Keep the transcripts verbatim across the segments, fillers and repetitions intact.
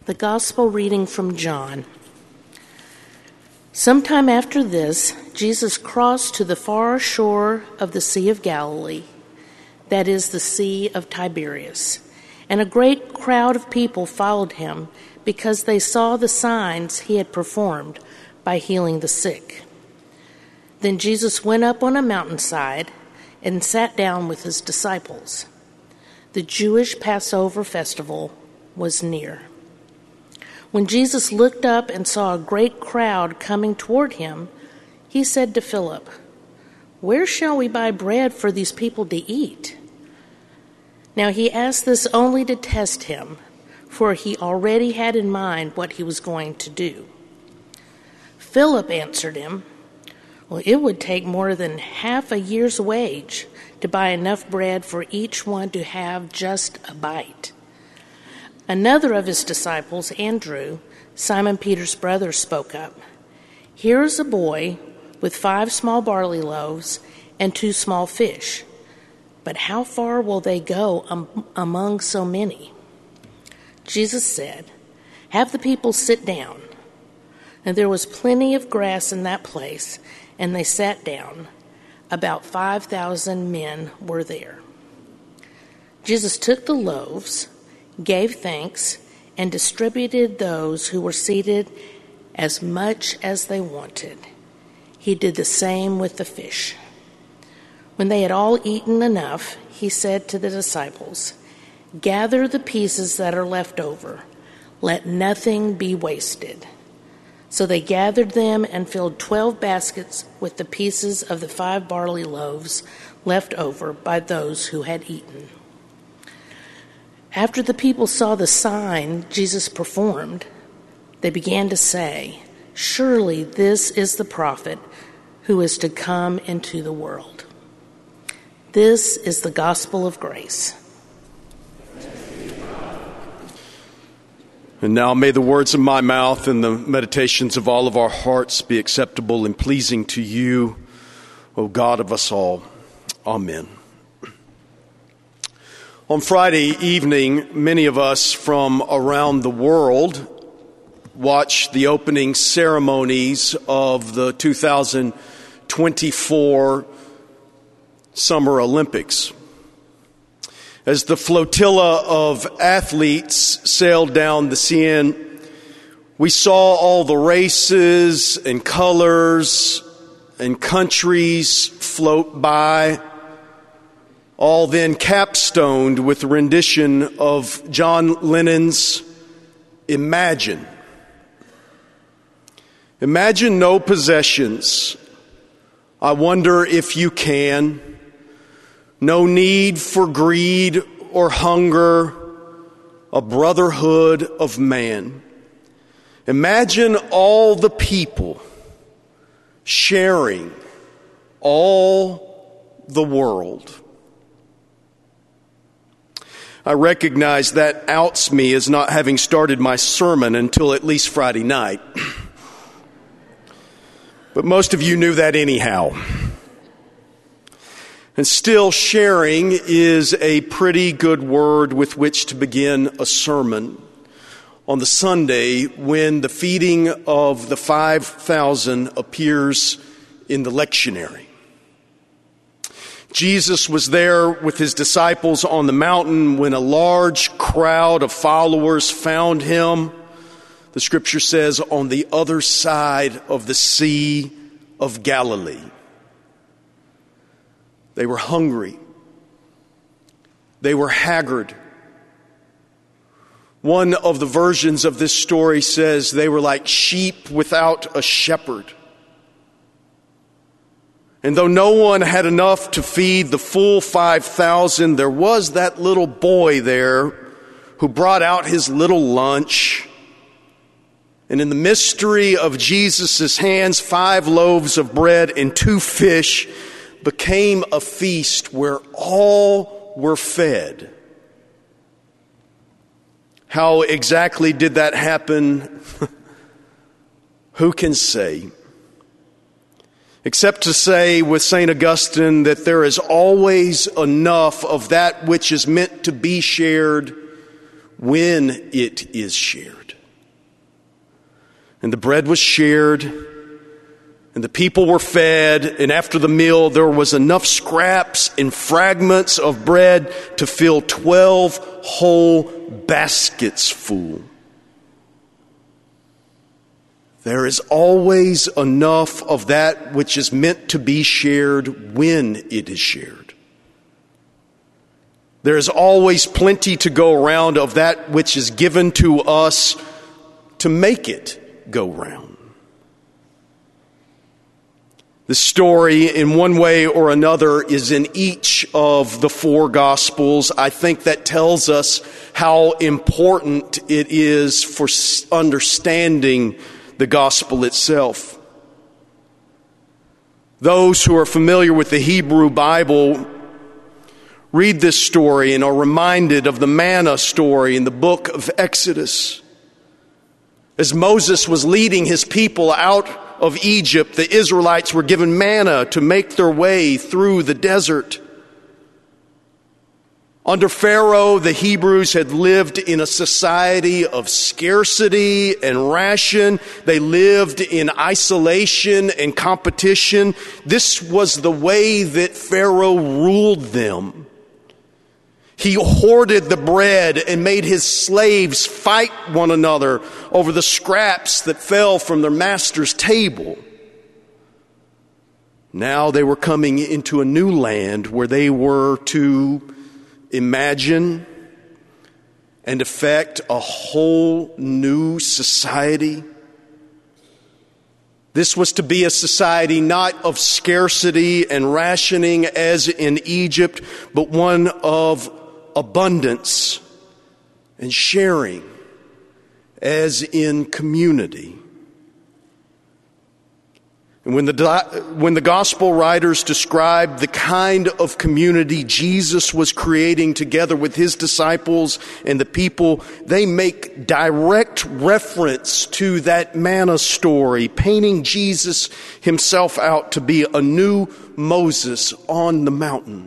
The Gospel reading from John. Sometime after this, Jesus crossed to the far shore of the Sea of Galilee, that is, the Sea of Tiberias, and a great crowd of people followed him because they saw the signs he had performed by healing the sick. Then Jesus went up on a mountainside and sat down with his disciples. The Jewish Passover festival was near. When Jesus looked up and saw a great crowd coming toward him, he said to Philip, "Where shall we buy bread for these people to eat?" Now he asked this only to test him, for he already had in mind what he was going to do. Philip answered him, "Well, it would take more than half a year's wage to buy enough bread for each one to have just a bite." Another of his disciples, Andrew, Simon Peter's brother, spoke up. "Here is a boy with five small barley loaves and two small fish. But how far will they go um, among so many?" Jesus said, "Have the people sit down." And there was plenty of grass in that place, and they sat down. About five thousand men were there. Jesus took the loaves, gave thanks, and distributed those who were seated as much as they wanted. He did the same with the fish. When they had all eaten enough, he said to the disciples, "Gather the pieces that are left over. Let nothing be wasted." So they gathered them and filled twelve baskets with the pieces of the five barley loaves left over by those who had eaten. After the people saw the sign Jesus performed, they began to say, "Surely this is the prophet who is to come into the world." This is the gospel of grace. And now may the words of my mouth and the meditations of all of our hearts be acceptable and pleasing to you, O God of us all. Amen. On Friday evening, many of us from around the world watched the opening ceremonies of the two thousand twenty-four Summer Olympics. As the flotilla of athletes sailed down the Seine, we saw all the races and colors and countries float by, all then capstoned with a rendition of John Lennon's Imagine. Imagine no possessions. I wonder if you can. No need for greed or hunger, a brotherhood of man. Imagine all the people sharing all the world. I recognize that outs me as not having started my sermon until at least Friday night. But most of you knew that anyhow. And still, sharing is a pretty good word with which to begin a sermon on the Sunday when the feeding of the five thousand appears in the lectionary. Jesus was there with his disciples on the mountain when a large crowd of followers found him, the scripture says, on the other side of the Sea of Galilee. They were hungry. They were haggard. One of the versions of this story says they were like sheep without a shepherd. And though no one had enough to feed the full five thousand, there was that little boy there who brought out his little lunch. And in the mystery of Jesus' hands, five loaves of bread and two fish became a feast where all were fed. How exactly did that happen? Who can say? Except to say with Saint Augustine that there is always enough of that which is meant to be shared when it is shared. And the bread was shared, and the people were fed, and after the meal there was enough scraps and fragments of bread to fill twelve whole baskets full. There is always enough of that which is meant to be shared when it is shared. There is always plenty to go around of that which is given to us to make it go round. The story, in one way or another, is in each of the four Gospels. I think that tells us how important it is for understanding the Gospel itself. Those who are familiar with the Hebrew Bible read this story and are reminded of the manna story in the book of Exodus. As Moses was leading his people out of Egypt, the Israelites were given manna to make their way through the desert. Under Pharaoh, the Hebrews had lived in a society of scarcity and ration. They lived in isolation and competition. This was the way that Pharaoh ruled them. He hoarded the bread and made his slaves fight one another over the scraps that fell from their master's table. Now they were coming into a new land where they were to imagine and affect a whole new society. This was to be a society not of scarcity and rationing as in Egypt, but one of abundance and sharing as in community. And when the, when the gospel writers describe the kind of community Jesus was creating together with his disciples and the people, they make direct reference to that manna story, painting Jesus himself out to be a new Moses on the mountain.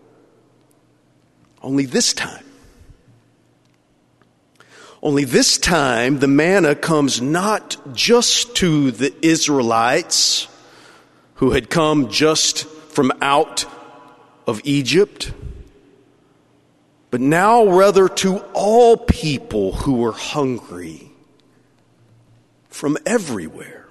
Only this time, only this time the manna comes not just to the Israelites who had come just from out of Egypt, but now rather to all people who were hungry from everywhere.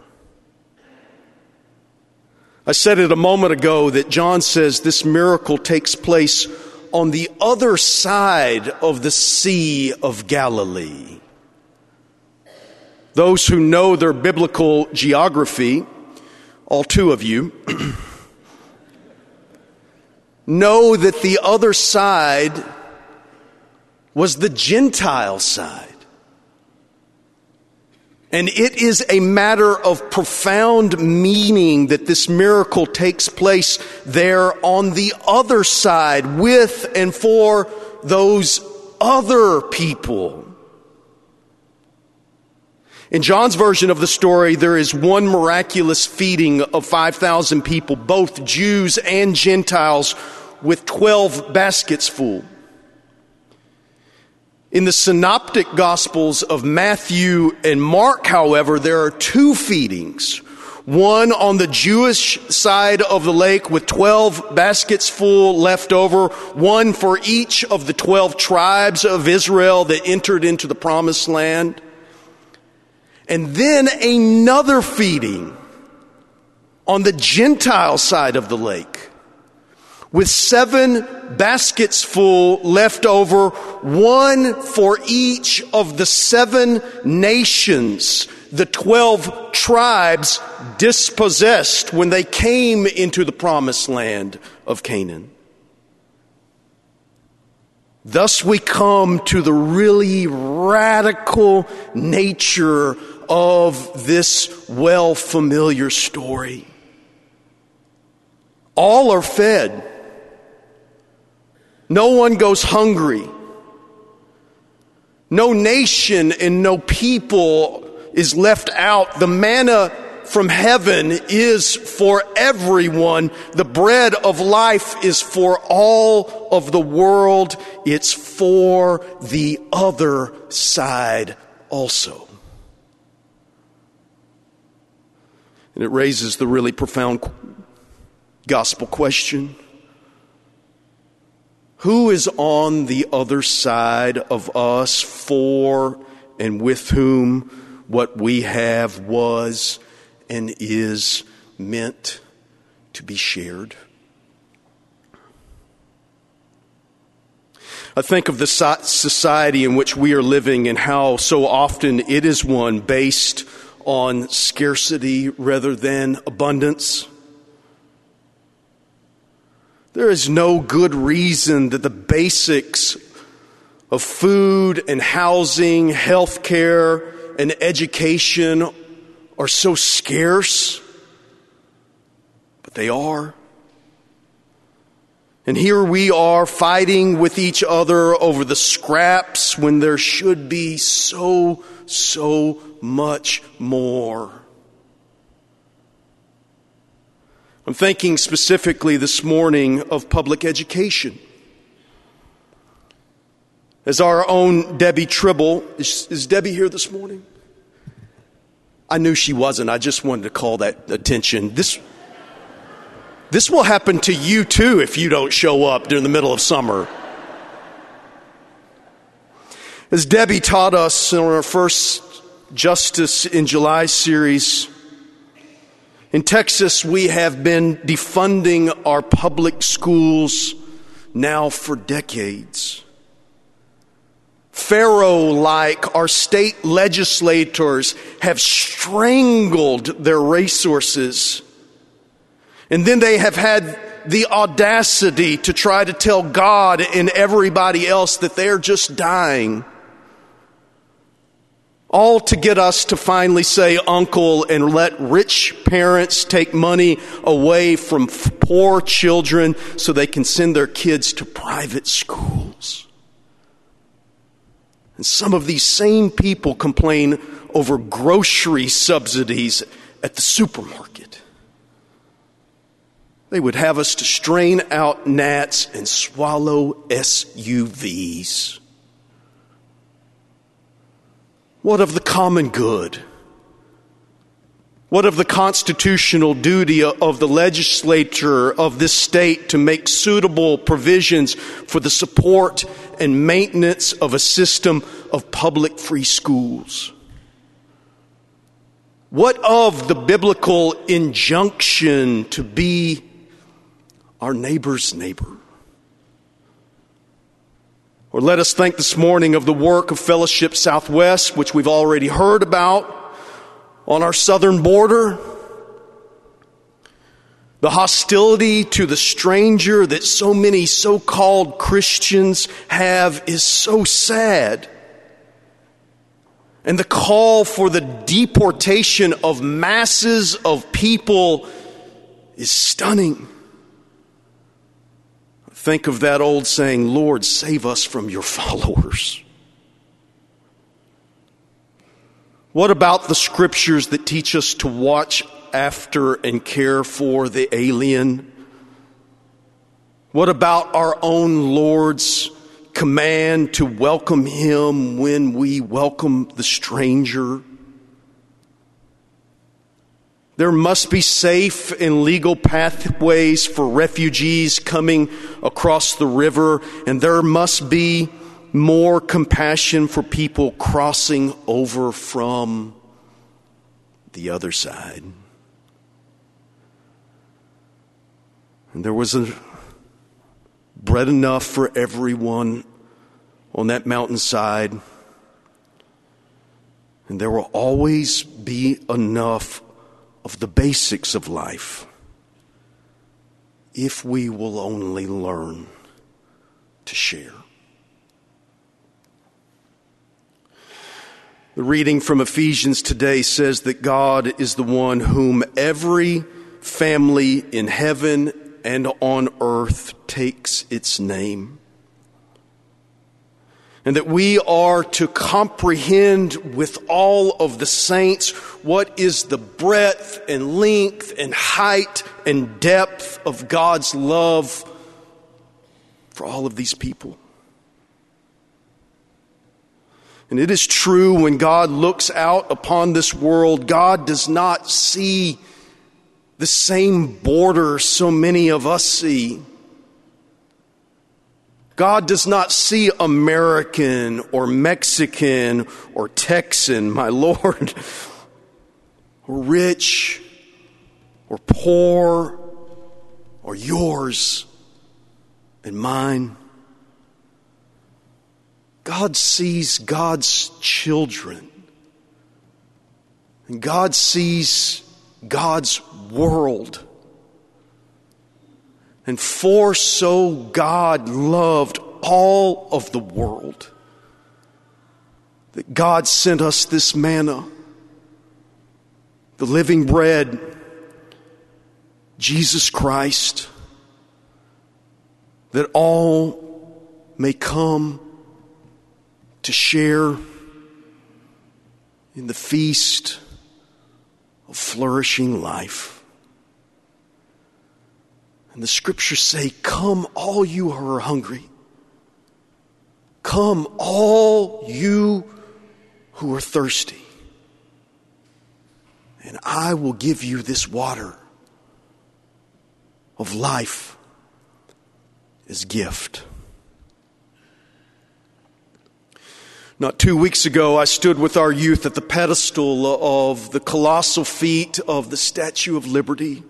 I said it a moment ago that John says this miracle takes place on the other side of the Sea of Galilee. Those who know their biblical geography, all two of you, know that the other side was the Gentile side. And it is a matter of profound meaning that this miracle takes place there on the other side with and for those other people. In John's version of the story, there is one miraculous feeding of five thousand people, both Jews and Gentiles, with twelve baskets full. In the synoptic Gospels of Matthew and Mark, however, there are two feedings. One on the Jewish side of the lake with twelve baskets full left over. One for each of the twelve tribes of Israel that entered into the promised land. And then another feeding on the Gentile side of the lake, with seven baskets full left over, one for each of the seven nations the twelve tribes dispossessed when they came into the promised land of Canaan. Thus we come to the really radical nature of this well-familiar story. All are fed. No one goes hungry. No nation and no people is left out. The manna from heaven is for everyone. The bread of life is for all of the world. It's for the other side also. And it raises the really profound gospel question. Who is on the other side of us, for and with whom what we have was and is meant to be shared? I think of the society in which we are living and how so often it is one based on scarcity rather than abundance. There is no good reason that the basics of food and housing, health care, and education are so scarce, but they are. And here we are fighting with each other over the scraps when there should be so, so much more. I'm thinking specifically this morning of public education. As our own Debbie Tribble, is, is Debbie here this morning? I knew she wasn't. I just wanted to call that attention. This, this will happen to you too if you don't show up during the middle of summer. As Debbie taught us in our first Justice in July series, in Texas, we have been defunding our public schools now for decades. Pharaoh-like, our state legislators have strangled their resources. And then they have had the audacity to try to tell God and everybody else that they're just dying. All to get us to finally say uncle and let rich parents take money away from poor children so they can send their kids to private schools. And some of these same people complain over grocery subsidies at the supermarket. They would have us to strain out gnats and swallow S U Vs. What of the common good? What of the constitutional duty of the legislature of this state to make suitable provisions for the support and maintenance of a system of public free schools? What of the biblical injunction to be our neighbor's neighbor? Or let us think this morning of the work of Fellowship Southwest, which we've already heard about on our southern border. The hostility to the stranger that so many so-called Christians have is so sad. And the call for the deportation of masses of people is stunning. Think of that old saying, Lord, save us from your followers. What about the scriptures that teach us to watch after and care for the alien? What about our own Lord's command to welcome him when we welcome the stranger? There must be safe and legal pathways for refugees coming across the river, and there must be more compassion for people crossing over from the other side. And there was a bread enough for everyone on that mountainside, and there will always be enough of the basics of life if we will only learn to share. The reading from Ephesians today says that God is the one whom every family in heaven and on earth takes its name. and that we are to comprehend with all of the saints what is the breadth and length and height and depth of God's love for all of these people. And it is true, when God looks out upon this world, God does not see the same border so many of us see. God does not see American or Mexican or Texan, my Lord, or rich or poor or yours and mine. God sees God's children. And God sees God's world. And for so God loved all of the world, that God sent us this manna, the living bread, Jesus Christ, that all may come to share in the feast of flourishing life. And the scriptures say, come all you who are hungry. Come all you who are thirsty. And I will give you this water of life as gift. Not two weeks ago, I stood with our youth at the pedestal of the colossal feet of the Statue of Liberty,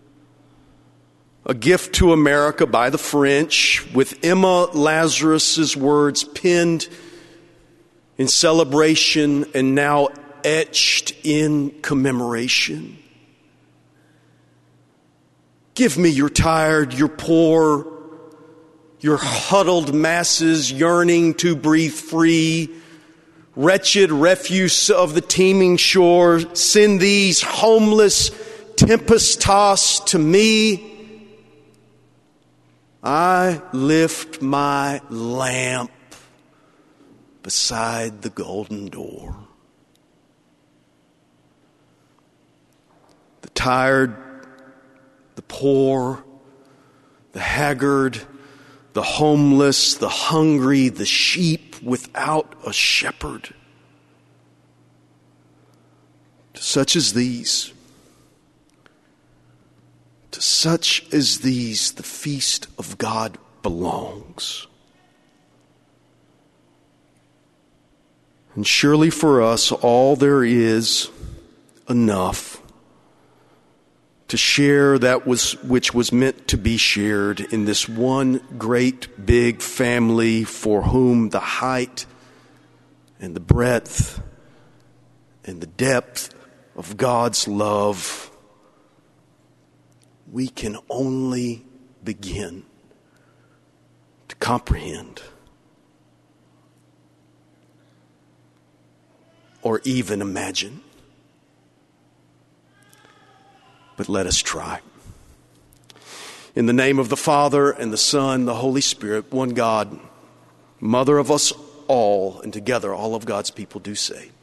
a gift to America by the French, with Emma Lazarus's words pinned in celebration and now etched in commemoration. Give me your tired, your poor, your huddled masses yearning to breathe free, wretched refuse of the teeming shore. Send these homeless tempest-tossed to me. I lift my lamp beside the golden door. The tired, the poor, the haggard, the homeless, the hungry, the sheep without a shepherd. To such as these, to such as these, the feast of God belongs. And surely for us, all there is enough to share that was which was meant to be shared in this one great big family, for whom the height and the breadth and the depth of God's love we can only begin to comprehend or even imagine. But let us try. In the name of the Father, and the Son, and the Holy Spirit, one God, Mother of us all, and together all of God's people do say,